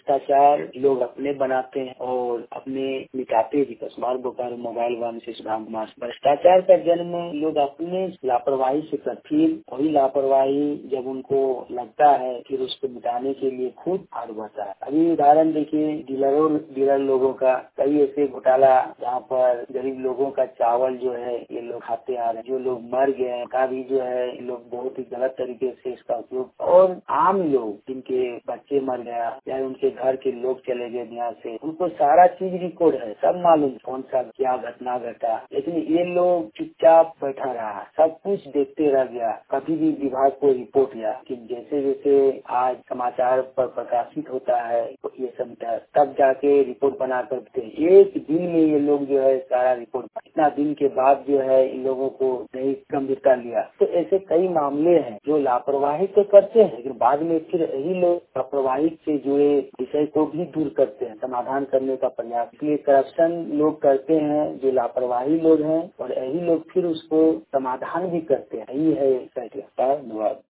भ्रष्टाचार लोग अपने बनाते हैं और अपने मिटाते भी। बोकारो मोबाइल वन से सुधाम कुमार। भ्रष्टाचार का जन्म लोग अपने लापरवाही से करते, फिर वही लापरवाही जब उनको लगता है फिर उसको मिटाने के लिए खुद आगे बढ़ता है। अभी उदाहरण देखिए डीलर लोगों का, कई ऐसे घोटाला जहाँ पर गरीब लोगों का चावल जो है ये लोग खाते आ रहे हैं, जो लोग मर गए का भी जो है ये लोग बहुत ही गलत तरीके से इसका उपयोग, और आम लोग जिनके बच्चे मर गया या उनके घर के लोग चले गए यहाँ से, उनको सारा चीज रिकॉर्ड है, सब मालूम कौन सा क्या घटना घटा, लेकिन ये लोग चुपचाप बैठा रहा, सब कुछ देखते रह गया, कभी भी विभाग को रिपोर्ट किया कि जैसे जैसे आज समाचार पर प्रकाशित होता है तो ये सब तब जाके रिपोर्ट बना करते। एक दिन में ये लोग जो है सारा रिपोर्ट, इतना दिन के बाद जो है इन लोगों को नहीं गंभीरता लिया। तो ऐसे कई मामले हैं जो लापरवाही तो करते हैं लेकिन बाद में फिर यही लोग लापरवाही से जुड़े विषय को भी दूर करते हैं, समाधान करने का प्रयास। इसलिए करप्शन लोग करते हैं जो लापरवाही लोग हैं और यही लोग फिर उसको समाधान भी करते हैं। यही है धन्यवाद।